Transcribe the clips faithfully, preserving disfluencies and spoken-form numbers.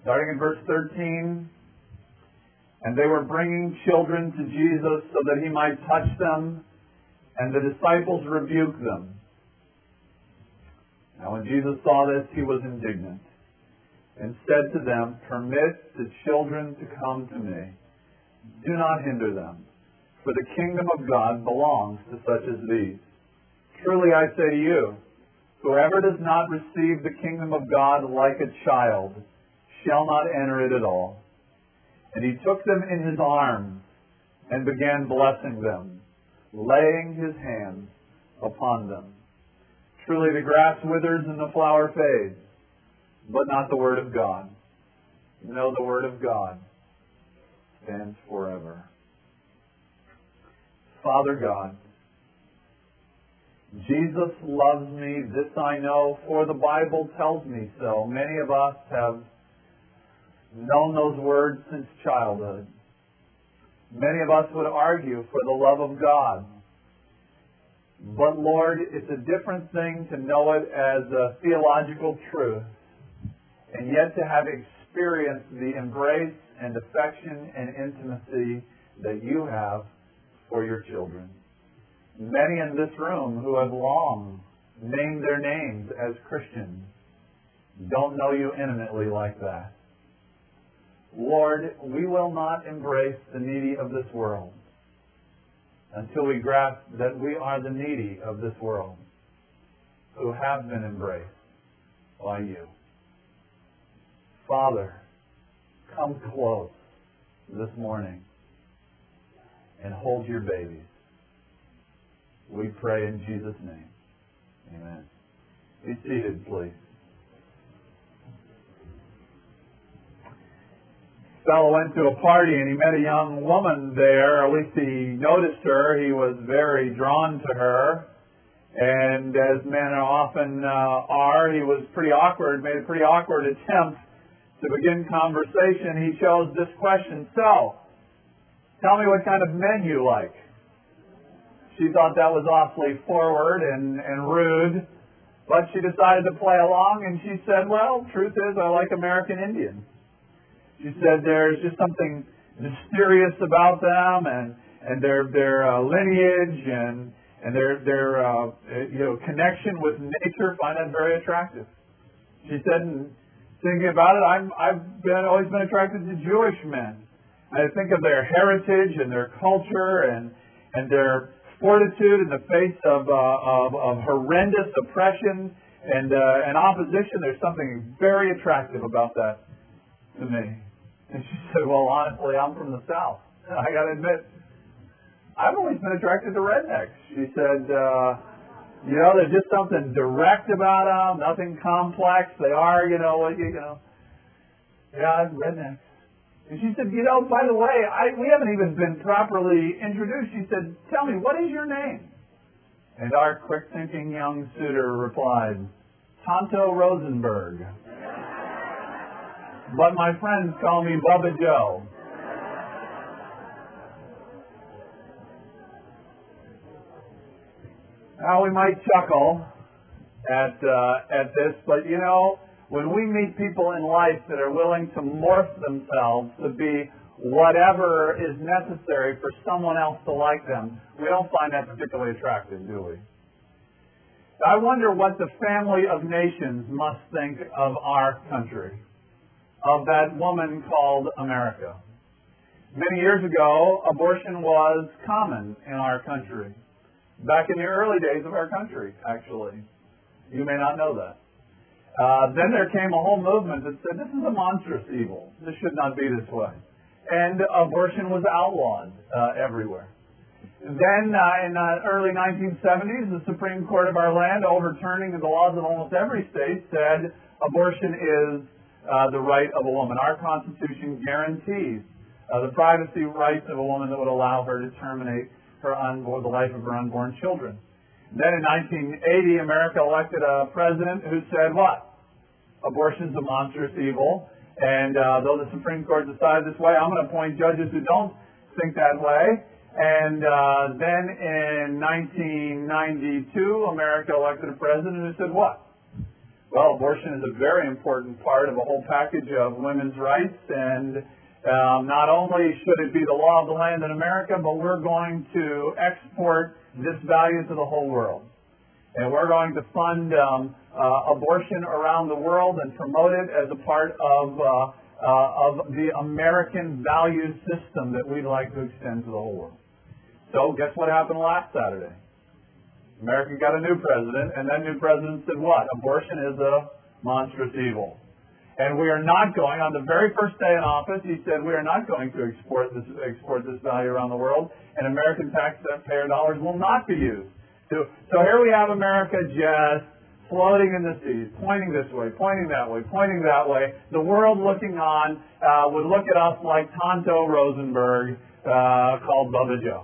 Starting in verse thirteen, and they were bringing children to Jesus so that he might touch them, and the disciples rebuked them. Now when Jesus saw this, he was indignant, and said to them, "Permit the children to come to me. Do not hinder them, for the kingdom of God belongs to such as these. Truly I say to you, whoever does not receive the kingdom of God like a child shall not enter it at all." And he took them in his arms and began blessing them, laying his hands upon them. Truly the grass withers and the flower fades, but not the word of God. No, the word of God stands forever. Father God, Jesus loves me, this I know, for the Bible tells me so. Many of us have known those words since childhood. Many of us would argue for the love of God. But Lord, it's a different thing to know it as a theological truth, and yet to have experienced the embrace and affection and intimacy that you have for your children. Many in this room who have long named their names as Christians don't know you intimately like that. Lord, we will not embrace the needy of this world until we grasp that we are the needy of this world who have been embraced by you. Father, come close this morning and hold your babies. We pray in Jesus' name. Amen. Be seated, please. A fellow went to a party and he met a young woman there, or at least he noticed her. He was very drawn to her. And as men often uh, are, he was pretty awkward, made a pretty awkward attempt to begin conversation. He chose this question: "So, tell me what kind of men you like." She thought that was awfully forward and, and rude, but she decided to play along, and she said, "Well, truth is, I like American Indians." She said there's just something mysterious about them, and and their their uh, lineage and and their their uh, you know connection with nature. Find that very attractive. She said, and thinking about it, I'm I've been always been attracted to Jewish men. I think of their heritage and their culture and and their fortitude in the face of uh, of, of horrendous oppression and uh, and opposition. There's something very attractive about that to me. And she said, "Well, honestly, I'm from the South. I got to admit, I've always been attracted to rednecks." She said, uh, "You know, there's just something direct about them, nothing complex. They are, you know, you know, yeah, rednecks." And she said, "You know, by the way, I, we haven't even been properly introduced." She said, "Tell me, what is your name?" And our quick-thinking young suitor replied, "Tonto Rosenberg. But my friends call me Bubba Joe." Now, we might chuckle at uh, at this, but you know, when we meet people in life that are willing to morph themselves to be whatever is necessary for someone else to like them, we don't find that particularly attractive, do we? I wonder what the family of nations must think of our country, of that woman called America. Many years ago, abortion was common in our country. Back in the early days of our country, actually. You may not know that. Uh, then there came a whole movement that said, this is a monstrous evil. This should not be this way. And abortion was outlawed uh, everywhere. Then uh, in the early nineteen seventies, the Supreme Court of our land, overturning the laws of almost every state, said abortion is uh, the right of a woman. Our Constitution guarantees uh, the privacy rights of a woman that would allow her to terminate her unborn, the life of her unborn children. Then in nineteen eighty, America elected a president who said what? Abortion is a monstrous evil. And uh, though the Supreme Court decided this way, I'm going to appoint judges who don't think that way. And uh, then in nineteen ninety-two, America elected a president who said what? Well, abortion is a very important part of a whole package of women's rights, and um, not only should it be the law of the land in America, but we're going to export this value to the whole world. And we're going to fund um, uh, abortion around the world and promote it as a part of, uh, uh, of the American value system that we'd like to extend to the whole world. So guess what happened last Saturday? America got a new president, and that new president said what? Abortion is a monstrous evil. And we are not going, on the very first day in office, he said we are not going to export this, export this value around the world, and American taxpayer dollars will not be used. So, so here we have America just floating in the seas, pointing this way, pointing that way, pointing that way. The world looking on uh, would look at us like Tonto Rosenberg uh, called Bubba Joe.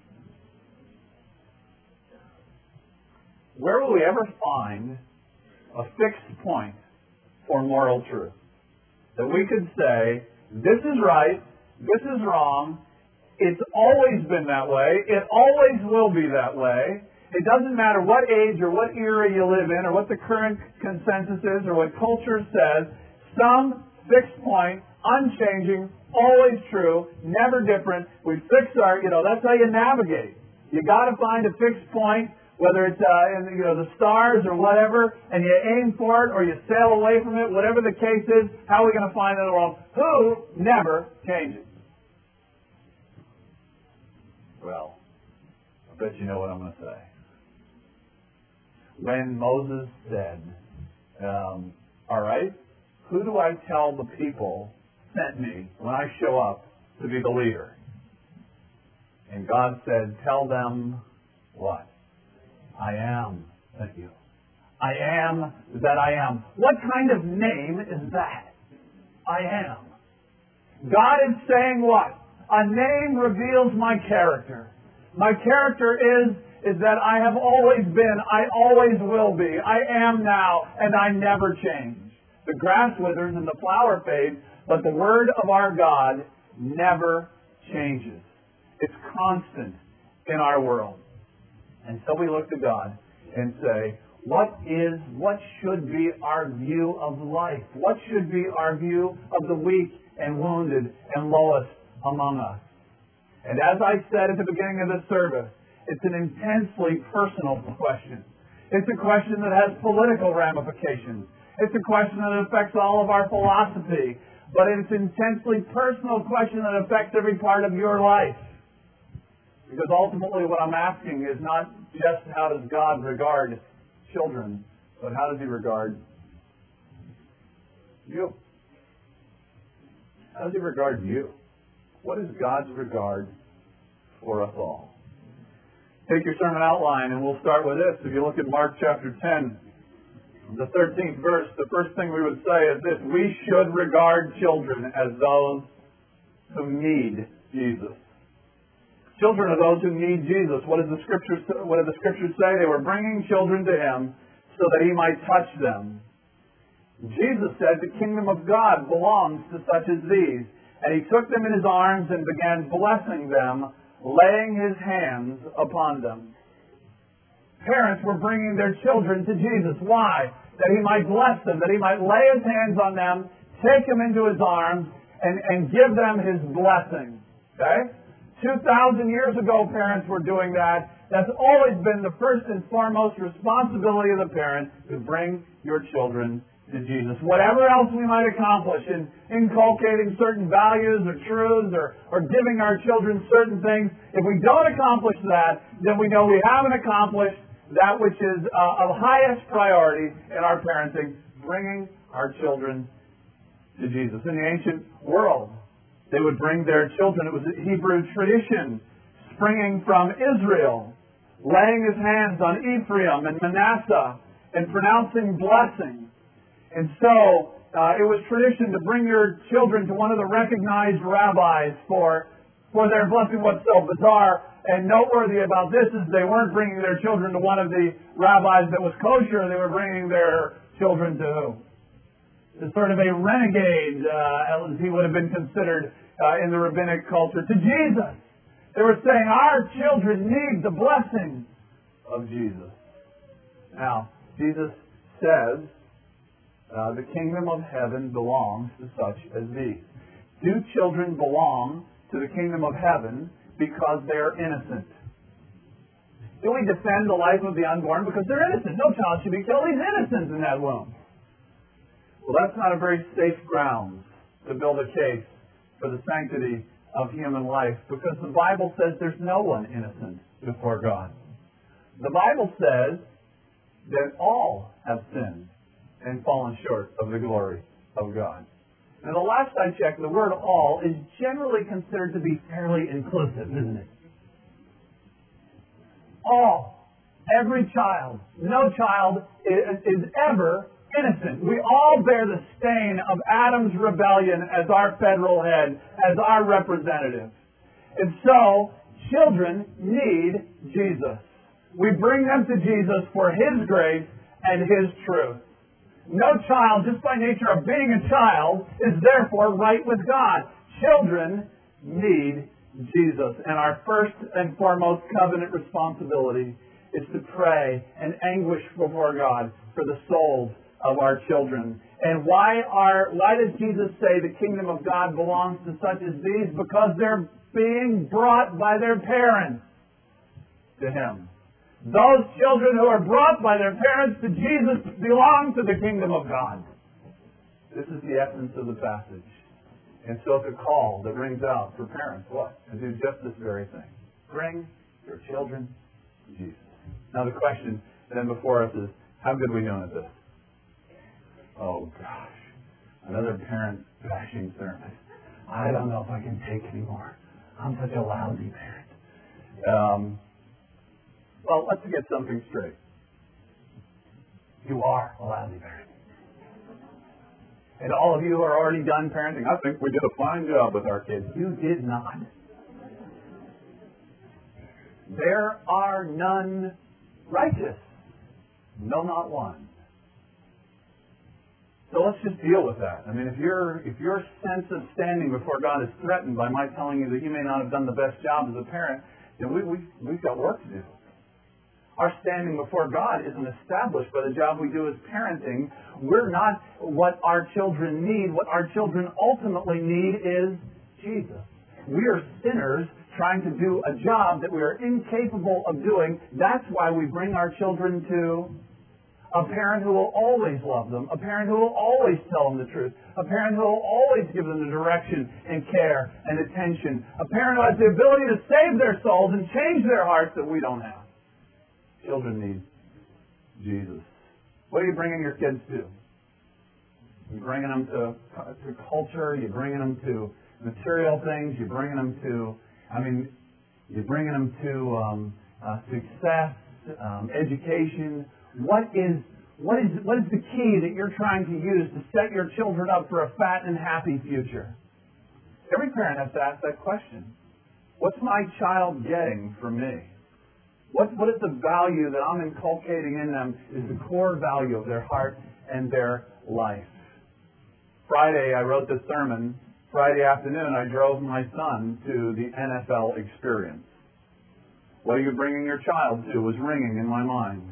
Where will we ever find a fixed point for moral truth? That we could say, this is right, this is wrong, it's always been that way, it always will be that way. It doesn't matter what age or what era you live in or what the current consensus is or what culture says, some fixed point, unchanging, always true, never different. We fix our, you know, that's how you navigate. You got to find a fixed point, whether it's uh, in you know the stars or whatever, and you aim for it or you sail away from it, whatever the case is, how are we going to find in the world? Who never changes? Well, I bet you know what I'm going to say. When Moses said, um, all right, who do I tell the people sent me when I show up to be the leader? And God said, tell them what? I am. Thank you. I am that I am. What kind of name is that? I am. God is saying what? A name reveals my character. My character is, is that I have always been, I always will be, I am now, and I never change. The grass withers and the flower fades, but the word of our God never changes. It's constant in our world. And so we look to God and say, what is, what should be our view of life? What should be our view of the weak and wounded and lowest among us? And as I said at the beginning of the service, it's an intensely personal question. It's a question that has political ramifications. It's a question that affects all of our philosophy. But it's an intensely personal question that affects every part of your life. Because ultimately what I'm asking is not just how does God regard children, but how does He regard you? How does He regard you? What is God's regard for us all? Take your sermon outline and we'll start with this. If you look at Mark chapter ten, the thirteenth verse, the first thing we would say is this: we should regard children as those who need Jesus. Children are those who need Jesus. What does the Scripture what did the Scriptures say? They were bringing children to Him so that He might touch them. Jesus said the kingdom of God belongs to such as these. And He took them in His arms and began blessing them, laying His hands upon them. Parents were bringing their children to Jesus. Why? That He might bless them, that He might lay His hands on them, take them into His arms, and, and give them His blessing. Okay? two thousand years ago, parents were doing that. That's always been the first and foremost responsibility of the parent, to bring your children to Jesus. Whatever else we might accomplish in inculcating certain values or truths or, or giving our children certain things, if we don't accomplish that, then we know we haven't accomplished that which is uh, of highest priority in our parenting, bringing our children to Jesus. In the ancient world, they would bring their children. It was a Hebrew tradition springing from Israel, laying His hands on Ephraim and Manasseh and pronouncing blessing. And so uh, it was tradition to bring your children to one of the recognized rabbis for, for their blessing. What's so bizarre and noteworthy about this is they weren't bringing their children to one of the rabbis that was kosher. They were bringing their children to who? To sort of a renegade, uh, as he would have been considered uh, in the rabbinic culture, to Jesus. They were saying, our children need the blessing of Jesus. Now, Jesus says Uh, the kingdom of heaven belongs to such as these. Do children belong to the kingdom of heaven because they are innocent? Do we defend the life of the unborn because they're innocent? No child should be killed. He's innocent in that womb. Well, that's not a very safe ground to build a case for the sanctity of human life, because the Bible says there's no one innocent before God. The Bible says that all have sinned and fallen short of the glory of God. Now, the last I checked, the word all is generally considered to be fairly inclusive, isn't it? All. Every child. No child is, is ever innocent. We all bear the stain of Adam's rebellion as our federal head, as our representative. And so, children need Jesus. We bring them to Jesus for His grace and His truth. No child, just by nature of being a child, is therefore right with God. Children need Jesus. And our first and foremost covenant responsibility is to pray and anguish before God for the souls of our children. And why are why does Jesus say the kingdom of God belongs to such as these? Because they're being brought by their parents to Him. Those children who are brought by their parents to Jesus belong to the kingdom of God. This is the essence of the passage. And so it's a call that rings out for parents, what? To do just this very thing. Bring your children to Jesus. Now the question then before us is, how good are we doing at this? Oh gosh, another parent bashing sermon. I don't know if I can take anymore. I'm such a lousy parent. Um, well, let's get something straight. You are a lousy parent. And all of you who are already done parenting, I think we did a fine job with our kids. You did not. There are none righteous. No, not one. So let's just deal with that. I mean, if your if your sense of standing before God is threatened by my telling you that you may not have done the best job as a parent, then we, we, we've got work to do. Our standing before God isn't established by the job we do as parenting. We're not what our children need. What our children ultimately need is Jesus. We are sinners trying to do a job that we are incapable of doing. That's why we bring our children to a parent who will always love them, a parent who will always tell them the truth, a parent who will always give them the direction and care and attention, a parent who has the ability to save their souls and change their hearts that we don't have. Children need Jesus. What are you bringing your kids to? You're bringing them to, to culture, you're bringing them to material things, you're bringing them to, I mean, you're bringing them to um, uh, success, um, education. What is what is what is the key that you're trying to use to set your children up for a fat and happy future? Every parent has to ask that question. What's my child getting from me? What what is the value that I'm inculcating in them is the core value of their heart and their life. Friday I wrote this sermon. Friday afternoon I drove my son to the N F L experience. What are you bringing your child to was ringing in my mind.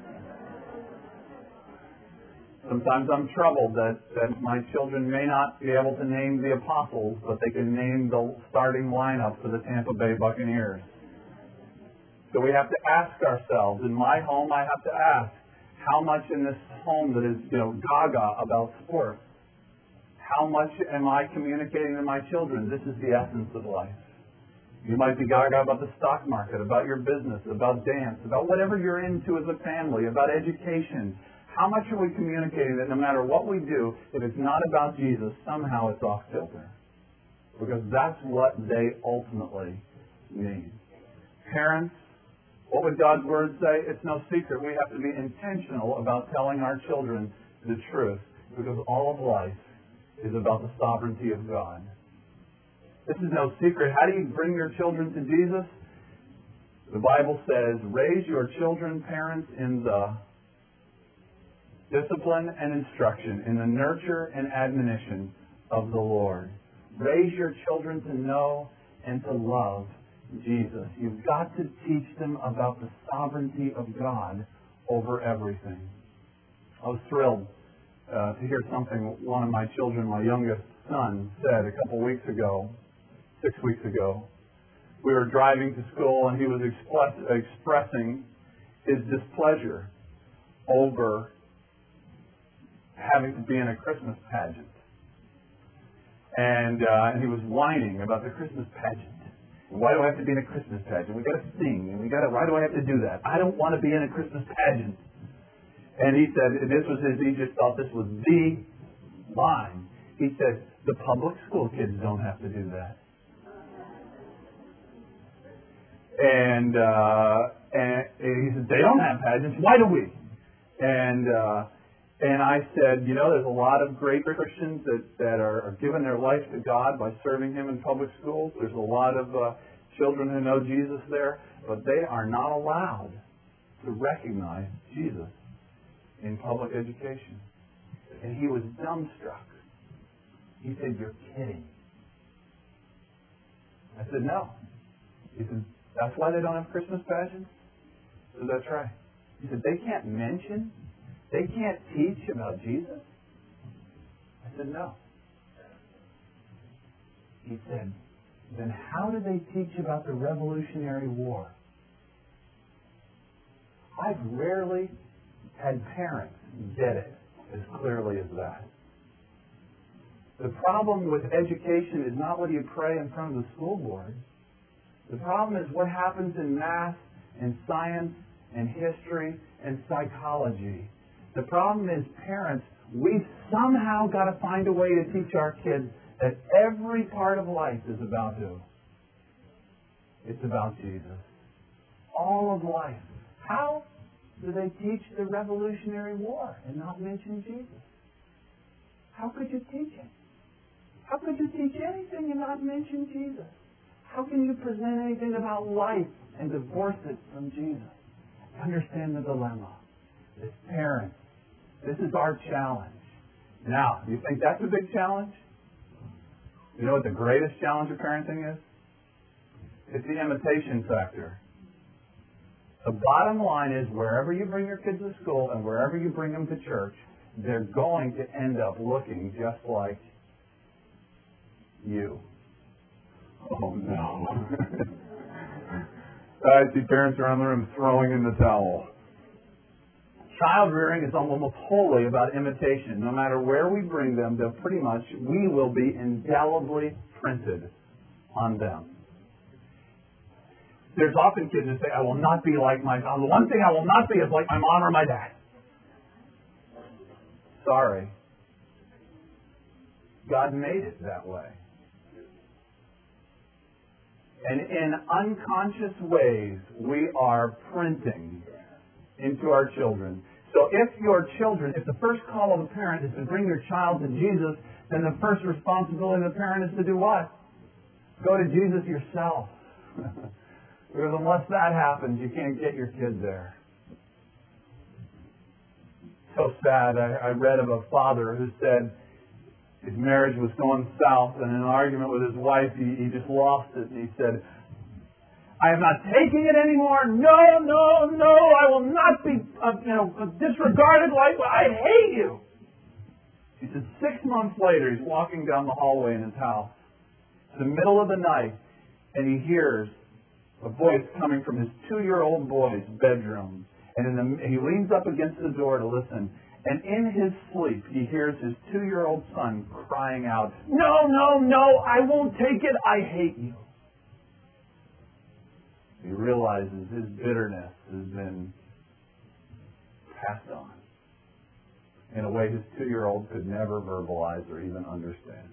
Sometimes I'm troubled that, that my children may not be able to name the apostles, but they can name the starting lineup for the Tampa Bay Buccaneers. So we have to ask ourselves, in my home I have to ask, how much in this home that is, you know, gaga about sports, how much am I communicating to my children? This is the essence of life. You might be gaga about the stock market, about your business, about dance, about whatever you're into as a family, about education. How much are we communicating that no matter what we do, if it's not about Jesus, somehow it's off kilter? Because that's what they ultimately need. Parents, what would God's Word say? It's no secret. We have to be intentional about telling our children the truth, because all of life is about the sovereignty of God. This is no secret. How do you bring your children to Jesus? The Bible says, raise your children, parents, in the discipline and instruction, in the nurture and admonition of the Lord. Raise your children to know and to love Jesus. You've got to teach them about the sovereignty of God over everything. I was thrilled uh, to hear something one of my children, my youngest son, said a couple weeks ago, six weeks ago. We were driving to school, and he was express, expressing his displeasure over having to be in a Christmas pageant. And, uh, and he was whining about the Christmas pageant. Why do I have to be in a Christmas pageant? We got to sing, and we got to. Why do I have to do that? I don't want to be in a Christmas pageant. And he said, and this was his. He just thought this was the line. He said, the public school kids don't have to do that. And uh, and he said, they don't have pageants. Why do we? And uh, and I said, you know, there's a lot of great Christians that, that are, are giving their life to God by serving Him in public schools. There's a lot of uh, children who know Jesus there, but they are not allowed to recognize Jesus in public education. And he was dumbstruck. He said, you're kidding. I said, no. He said, that's why they don't have Christmas pageants? I said, that's right. He said, they can't mention, they can't teach about Jesus? I said, no. He said, then how do they teach about the Revolutionary War? I've rarely had parents get it as clearly as that. The problem with education is not whether you pray in front of the school board. The problem is what happens in math and science and history and psychology. The problem is parents, we've somehow got to find a way to teach our kids that every part of life is about who? It's about Jesus. All of life. How do they teach the Revolutionary War and not mention Jesus? How could you teach it? How could you teach anything and not mention Jesus? How can you present anything about life and divorce it from Jesus? Understand the dilemma. As parents, this is our challenge. Now, you think that's a big challenge? You know what the greatest challenge of parenting is? It's the imitation factor. The bottom line is wherever you bring your kids to school and wherever you bring them to church, they're going to end up looking just like you. Oh, no. I see parents around the room throwing in the towel. Child rearing is almost wholly about imitation. No matter where we bring them, they'll pretty much, we will be indelibly printed on them. There's often kids that say, I will not be like my mom. The one thing I will not be is like my mom or my dad. Sorry. God made it that way. And in unconscious ways, we are printing into our children. So if your children, if the first call of a parent is to bring your child to Jesus, then the first responsibility of the parent is to do what? Go to Jesus yourself. Because unless that happens, you can't get your kid there. So sad. I, I read of a father who said his marriage was going south, and in an argument with his wife, he, he just lost it. And he said, I am not taking it anymore. No, no, no. I will not be uh, you know, disregarded like I hate you. He said six months later, he's walking down the hallway in his house. It's the middle of the night, and he hears a voice coming from his two-year-old boy's bedroom. And in the, he leans up against the door to listen. And in his sleep, he hears his two-year-old son crying out, no, no, no, I won't take it. I hate you. He realizes his bitterness has been passed on in a way his two-year-old could never verbalize or even understand.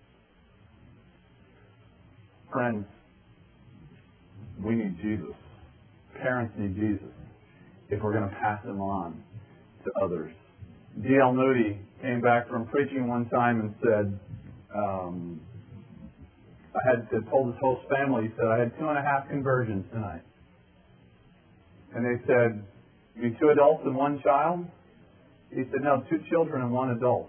Friends, we need Jesus. Parents need Jesus if we're going to pass him on to others. D L Moody came back from preaching one time and said, um, I had to, told his whole family, he said, I had two and a half conversions tonight. And they said, you mean two adults and one child? He said, no, two children and one adult.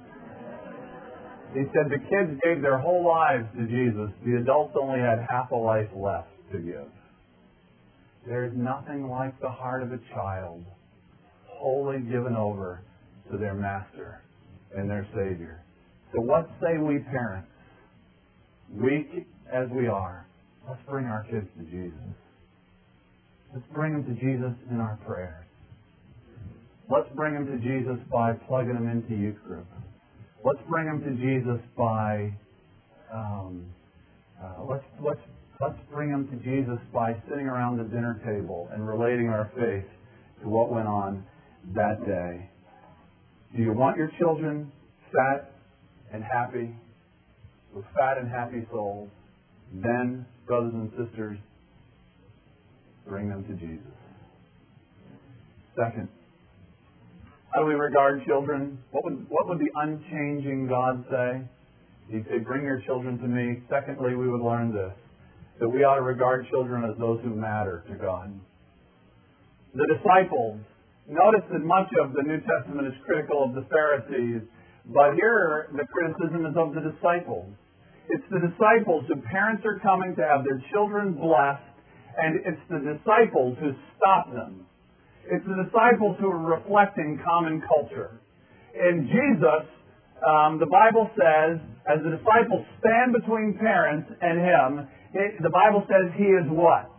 He said the kids gave their whole lives to Jesus. The adults only had half a life left to give. There's nothing like the heart of a child wholly given over to their master. and their Savior. So what say we parents? Weak as we are, let's bring our kids to Jesus. Let's bring them to Jesus in our prayers. Let's bring them to Jesus by plugging them into youth group. Let's bring them to Jesus by um, uh, let's let's let's bring them to Jesus by sitting around the dinner table and relating our faith to what went on that day. Do you want your children fat and happy, with fat and happy souls? Then, brothers and sisters, bring them to Jesus. Second, how do we regard children? What would what would the unchanging God say? He'd say, bring your children to me. Secondly, we would learn this, that we ought to regard children as those who matter to God. The disciples, notice that much of the New Testament is critical of the Pharisees, but here the criticism is of the disciples. It's the disciples whose parents are coming to have their children blessed, and it's the disciples who stop them. It's the disciples who are reflecting common culture. In Jesus, um, the Bible says, as the disciples stand between parents and Him, it, the Bible says He is what?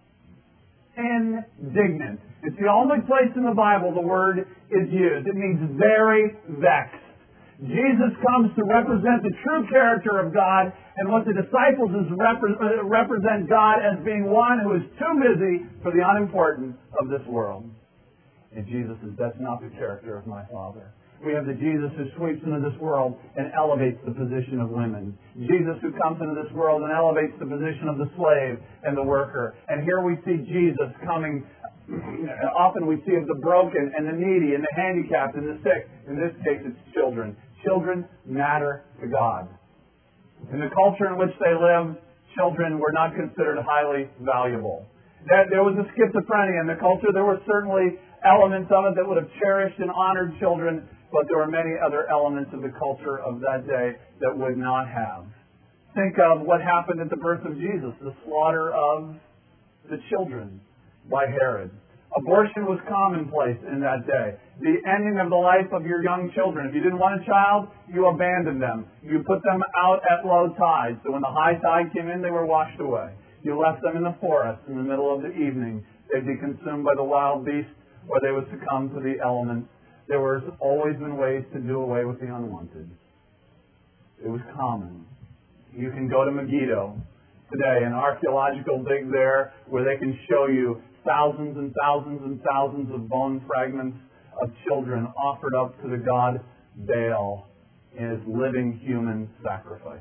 Indignant. It's the only place in the Bible the word is used. It means very vexed. Jesus comes to represent the true character of God, and what the disciples is repre- represent God as being one who is too busy for the unimportant of this world. And Jesus says, that's not the character of my Father. We have the Jesus who sweeps into this world and elevates the position of women. Jesus who comes into this world and elevates the position of the slave and the worker. And here we see Jesus coming. Often we see of the broken and the needy and the handicapped and the sick. In this case, it's children. Children matter to God. In the culture in which they lived, children were not considered highly valuable. There was a schizophrenia in the culture. There were certainly elements of it that would have cherished and honored children, but there were many other elements of the culture of that day that would not have. Think of what happened at the birth of Jesus, the slaughter of the children by Herod. Abortion was commonplace in that day. The ending of the life of your young children. If you didn't want a child, you abandoned them. You put them out at low tide. So when the high tide came in, they were washed away. You left them in the forest in the middle of the evening. They'd be consumed by the wild beasts, or they would succumb to the elements. There was always been ways to do away with the unwanted. It was common. You can go to Megiddo today, an archaeological dig there, where they can show you thousands and thousands and thousands of bone fragments of children offered up to the god Baal as living human sacrifices.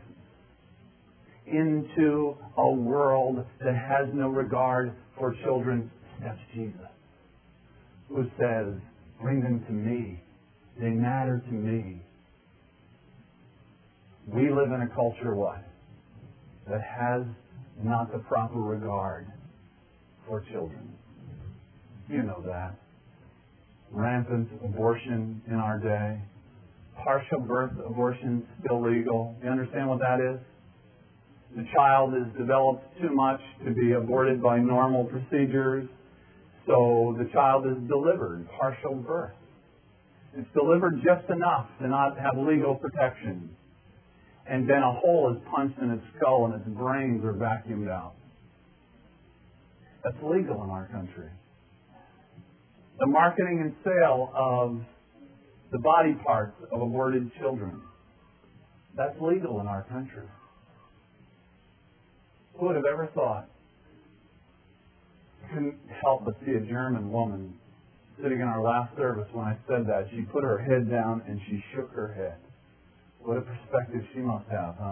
Into a world that has no regard for children steps Jesus, who says, bring them to me. They matter to me. We live in a culture, what? That has not the proper regard for children. You know that. Rampant abortion in our day. Partial birth abortion still legal. You understand what that is? The child is developed too much to be aborted by normal procedures, so the child is delivered, partial birth. It's delivered just enough to not have legal protection. And then a hole is punched in its skull and its brains are vacuumed out. That's legal in our country. The marketing and sale of the body parts of aborted children, that's legal in our country. Who would have ever thought? I couldn't help but see a German woman sitting in our last service when I said that. She put her head down and she shook her head. What a perspective she must have, huh?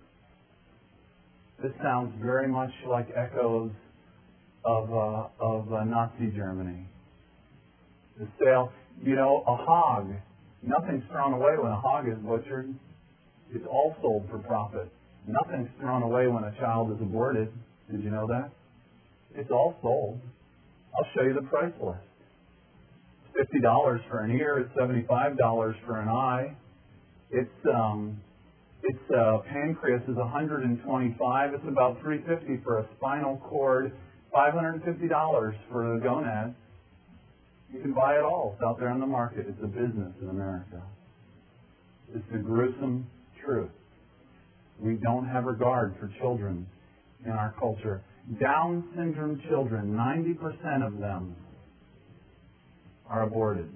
This sounds very much like echoes of uh, of uh, Nazi Germany. The sale, you know, a hog. Nothing's thrown away when a hog is butchered. It's all sold for profit. Nothing's thrown away when a child is aborted. Did you know that? It's all sold. I'll show you the price list. It's fifty dollars for an ear. It's seventy-five dollars for an eye. It's um, its uh, pancreas is one hundred twenty-five dollars. It's about three hundred fifty dollars for a spinal cord. five hundred fifty dollars for the gonads. You can buy it all. It's out there on the market. It's a business in America. It's the gruesome truth. We don't have regard for children in our culture. Down syndrome children, ninety percent of them are aborted.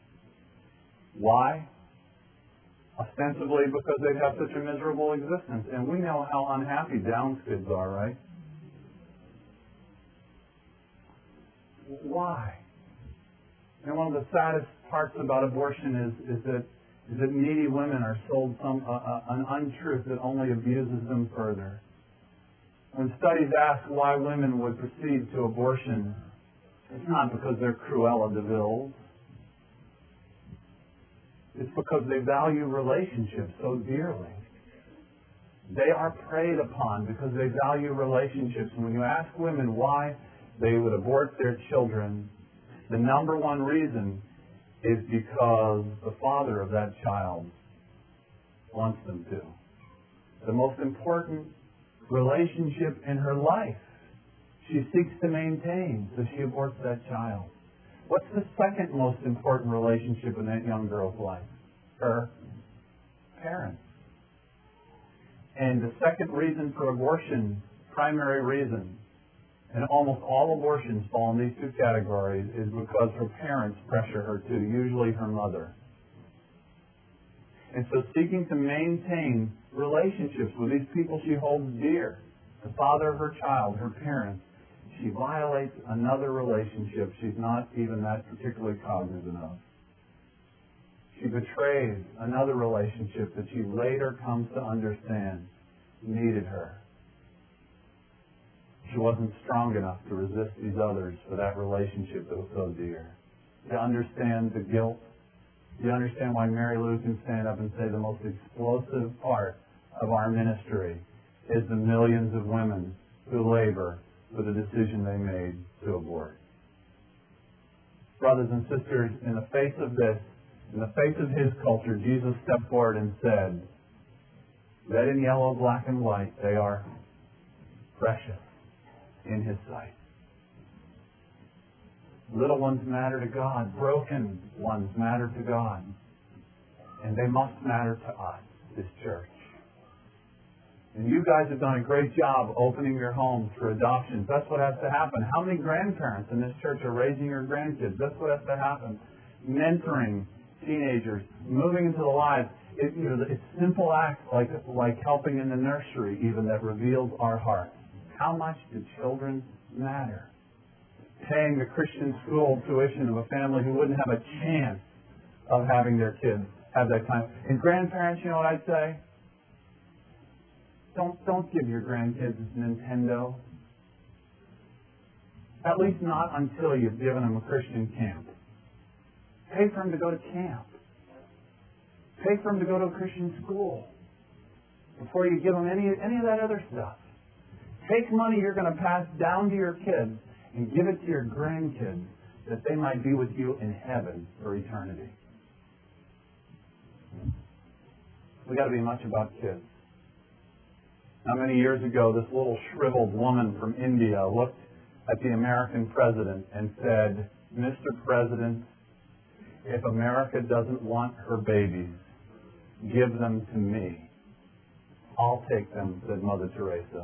Why? Ostensibly because they have such a miserable existence. And we know how unhappy Down kids are, right? Why? And one of the saddest parts about abortion is, is that is that needy women are sold some uh, uh, an untruth that only abuses them further. When studies ask why women would proceed to abortion, it's not because they're Cruella de Vil. It's because they value relationships so dearly. They are preyed upon because they value relationships. And when you ask women why they would abort their children, the number one reason is because the father of that child wants them to. The most important relationship in her life she seeks to maintain, so she aborts that child. What's the second most important relationship in that young girl's life? Her parents. And the second reason for abortion, primary reason, and almost all abortions fall in these two categories, is because her parents pressure her to, usually her mother. And so seeking to maintain relationships with these people she holds dear, the father of her child, her parents, she violates another relationship she's not even that particularly cognizant of. She betrays another relationship that she later comes to understand needed her. She wasn't strong enough to resist these others for that relationship that was so dear. You understand the guilt? You understand why Mary Lou can stand up and say the most explosive part of our ministry is the millions of women who labor for the decision they made to abort. Brothers and sisters, in the face of this, in the face of his culture, Jesus stepped forward and said, red and yellow, black and white, they are precious in his sight. Little ones matter to God. Broken ones matter to God. And they must matter to us, this church. And you guys have done a great job opening your homes for adoptions. That's what has to happen. How many grandparents in this church are raising your grandkids? That's what has to happen. Mentoring teenagers, moving into the lives. It, you know, it's simple acts like, like helping in the nursery even that reveals our hearts. How much do children matter? Paying the Christian school tuition of a family who wouldn't have a chance of having their kids have that time. And grandparents, you know what I'd say? Don't don't give your grandkids Nintendo. At least not until you've given them a Christian camp. Pay for them to go to camp. Pay for them to go to a Christian school before you give them any any of that other stuff. Take money you're going to pass down to your kids and give it to your grandkids that they might be with you in heaven for eternity. We've got to be much about kids. Not many years ago, this little shriveled woman from India looked at the American president and said, Mister President, if America doesn't want her babies, give them to me. I'll take them, said Mother Teresa.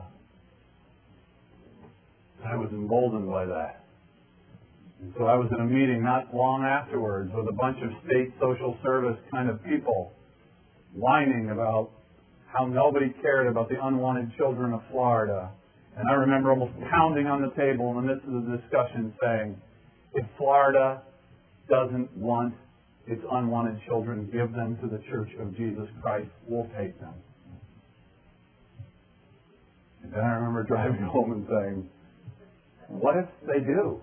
I was emboldened by that. And so I was in a meeting not long afterwards with a bunch of state social service kind of people whining about how nobody cared about the unwanted children of Florida. And I remember almost pounding on the table in the midst of the discussion saying, if Florida doesn't want its unwanted children, give them to the Church of Jesus Christ. We'll take them. And then I remember driving home and saying, what if they do?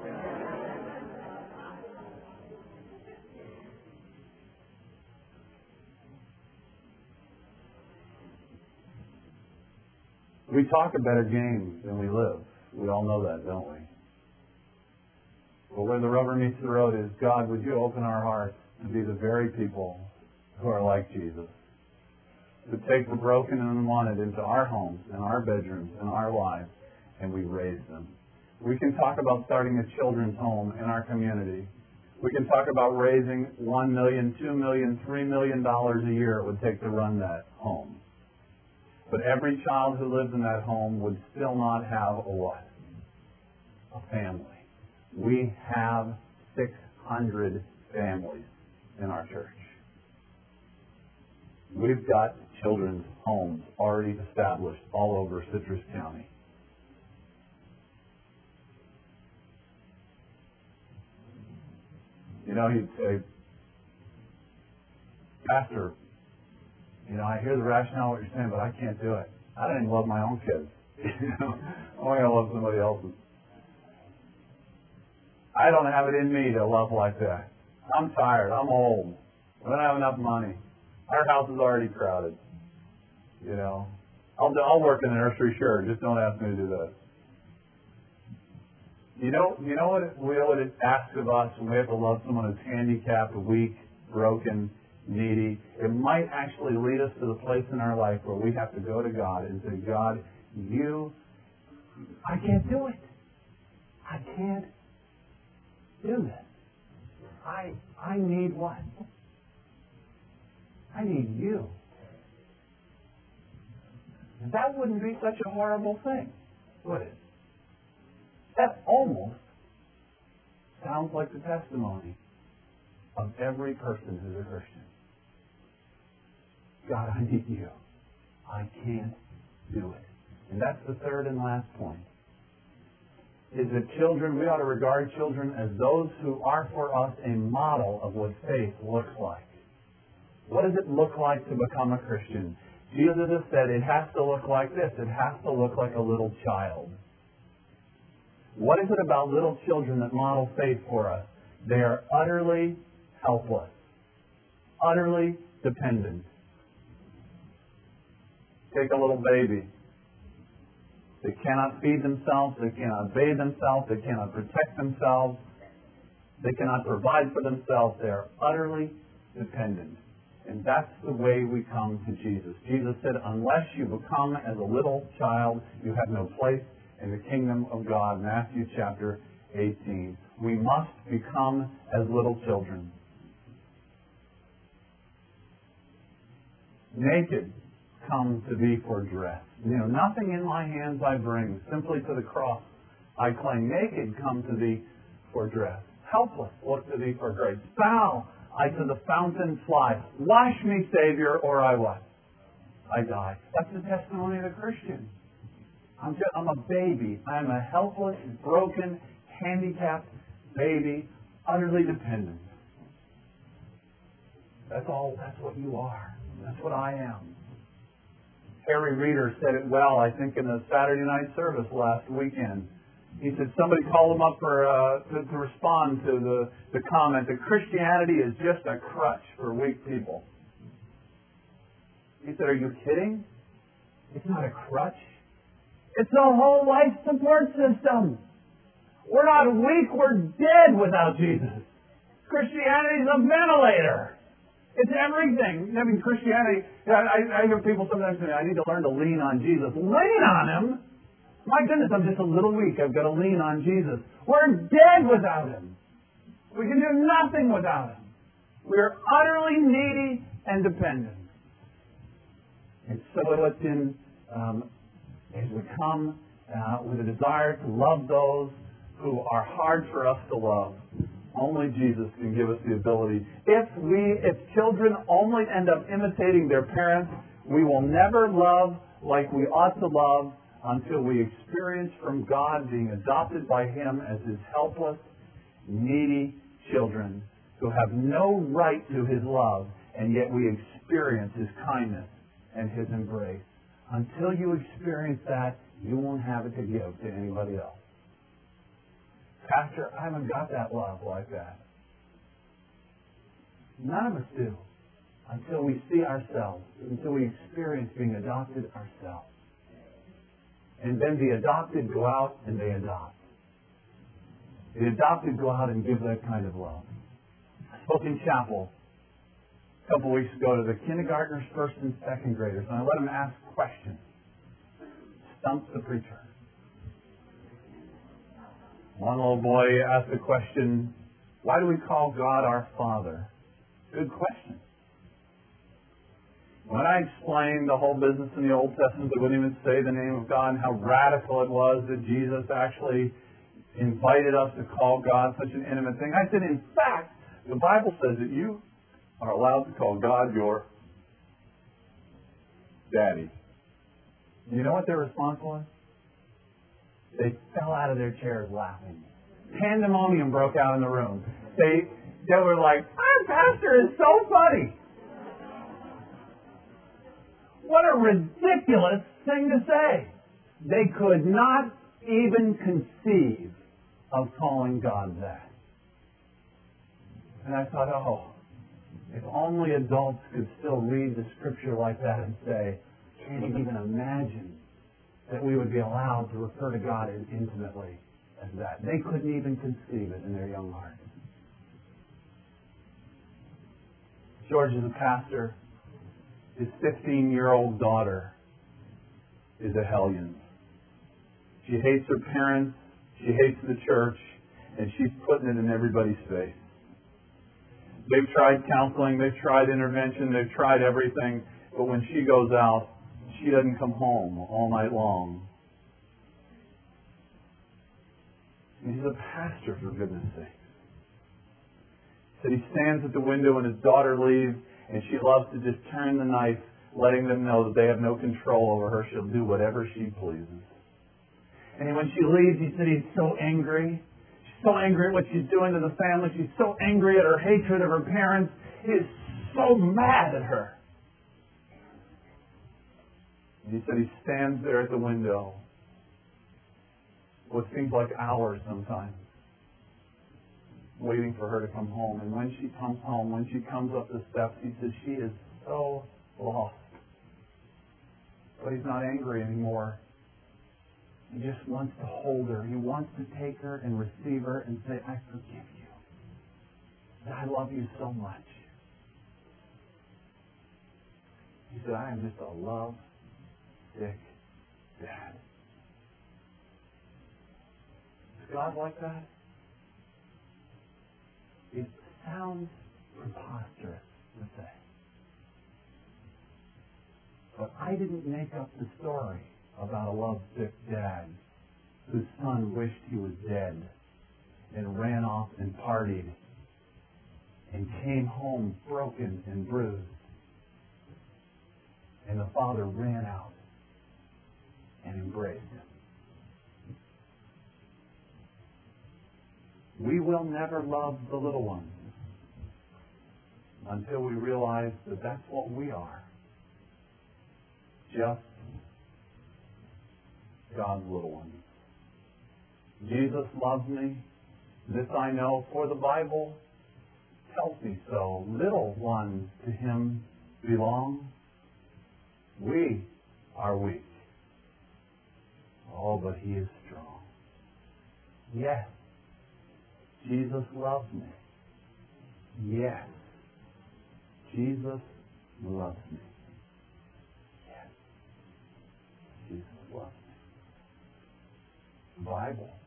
We talk a better game than we live. We all know that, don't we? But where the rubber meets the road is, God, would you open our hearts to be the very people who are like Jesus? To take the broken and unwanted into our homes, and our bedrooms, and our lives, and we raise them. We can talk about starting a children's home in our community. We can talk about raising one million, two million, three million dollars a year it would take to run that home. But every child who lives in that home would still not have a what? A family. We have six hundred families in our church. We've got children's homes already established all over Citrus County. You know, he'd say, Pastor, you know, I hear the rationale what you're saying, but I can't do it. I don't even love my own kids. You know, I'm only going to love somebody else's. I don't have it in me to love like that. I'm tired. I'm old. I don't have enough money. Our house is already crowded. You know, I'll I'll work in the nursery, sure. Just don't ask me to do that. You know, you know what it, what it asks of us when we have to love someone who's handicapped, weak, broken, needy. It might actually lead us to the place in our life where we have to go to God and say, God, you, I can't do it. I can't do this. I I need what? I need you. And that wouldn't be such a horrible thing, would it? That almost sounds like the testimony of every person who's a Christian. God, I need you. I can't do it. And that's the third and last point. Is that children, we ought to regard children as those who are for us a model of what faith looks like. What does it look like to become a Christian? Jesus has said it has to look like this. It has to look like a little child. What is it about little children that model faith for us? They are utterly helpless, utterly dependent. Take a little baby. They cannot feed themselves. They cannot bathe themselves. They cannot protect themselves. They cannot provide for themselves. They are utterly dependent. And that's the way we come to Jesus. Jesus said, unless you become as a little child, you have no place in the kingdom of God. Matthew chapter eighteen. We must become as little children. Naked come to thee for dress. You know, nothing in my hands I bring, simply to the cross I cling. Naked come to thee for dress. Helpless look to thee for grace. Foul I to the fountain fly. Wash me, Savior, or I what? I die. That's the testimony of the Christian. I'm just, I'm a baby. I'm a helpless, broken, handicapped baby, utterly dependent. That's all. That's what you are. That's what I am. Harry Reeder said it well, I think, in the Saturday night service last weekend. He said somebody called him up for uh, to, to respond to the, the comment that Christianity is just a crutch for weak people. He said, are you kidding? It's not a crutch. It's a whole life support system. We're not weak, we're dead without Jesus. Christianity is a ventilator. It's everything. I mean, Christianity, I, I hear people sometimes say, I need to learn to lean on Jesus. Lean on Him? My goodness, I'm just a little weak. I've got to lean on Jesus. We're dead without Him. We can do nothing without Him. We are utterly needy and dependent. And so what's in, um, as we come uh, with a desire to love those who are hard for us to love, only Jesus can give us the ability. If we, if children only end up imitating their parents, we will never love like we ought to love until we experience from God being adopted by Him as His helpless, needy children who have no right to His love, and yet we experience His kindness and His embrace. Until you experience that, you won't have it to give to anybody else. Pastor, I haven't got that love like that. None of us do until we see ourselves, until we experience being adopted ourselves. And then the adopted go out and they adopt. The adopted go out and give that kind of love. I spoke in chapel a couple weeks ago to the kindergartners, first and second graders, and I let them ask questions. Stump the preacher. One little boy asked a question, Why do we call God our Father? Good question. When I explained the whole business in the Old Testament, they wouldn't even say the name of God and how radical it was that Jesus actually invited us to call God such an intimate thing. I said, in fact, the Bible says that you are allowed to call God your daddy. You know what their response was? They fell out of their chairs laughing. Pandemonium broke out in the room. They, they were like, our pastor is so funny. What a ridiculous thing to say. They could not even conceive of calling God that. And I thought, oh, if only adults could still read the scripture like that and say, can't you even imagine that we would be allowed to refer to God as intimately as that? They couldn't even conceive it in their young hearts. George is a pastor. His fifteen-year-old daughter is a hellion. She hates her parents, she hates the church, and she's putting it in everybody's face. They've tried counseling, they've tried intervention, they've tried everything, but when she goes out, she doesn't come home all night long. And he's a pastor, for goodness sake. He said he stands at the window when his daughter leaves, and she loves to just turn the knife, letting them know that they have no control over her. She'll do whatever she pleases. And when she leaves, he said he's so angry. She's so angry at what she's doing to the family. She's so angry at her hatred of her parents. He is so mad at her. And he said he stands there at the window, what seems like hours sometimes, waiting for her to come home. And when she comes home, when she comes up the steps, he says she is so lost. But he's not angry anymore. He just wants to hold her. He wants to take her and receive her and say, I forgive you. I love you so much. He said, I am just a love sick dad. Is God like that? It sounds preposterous to say. But I didn't make up the story about a lovesick dad whose son wished he was dead and ran off and partied and came home broken and bruised. And the father ran out and embraced him. We will never love the little ones until we realize that that's what we are. Just God's little ones. Jesus loves me. This I know, for the Bible tells me so. Little ones to him belong. We are weak. Oh, but he is strong. Yes, Jesus loves me. Yes, Jesus loves me. Yes, Jesus loves me. The Bible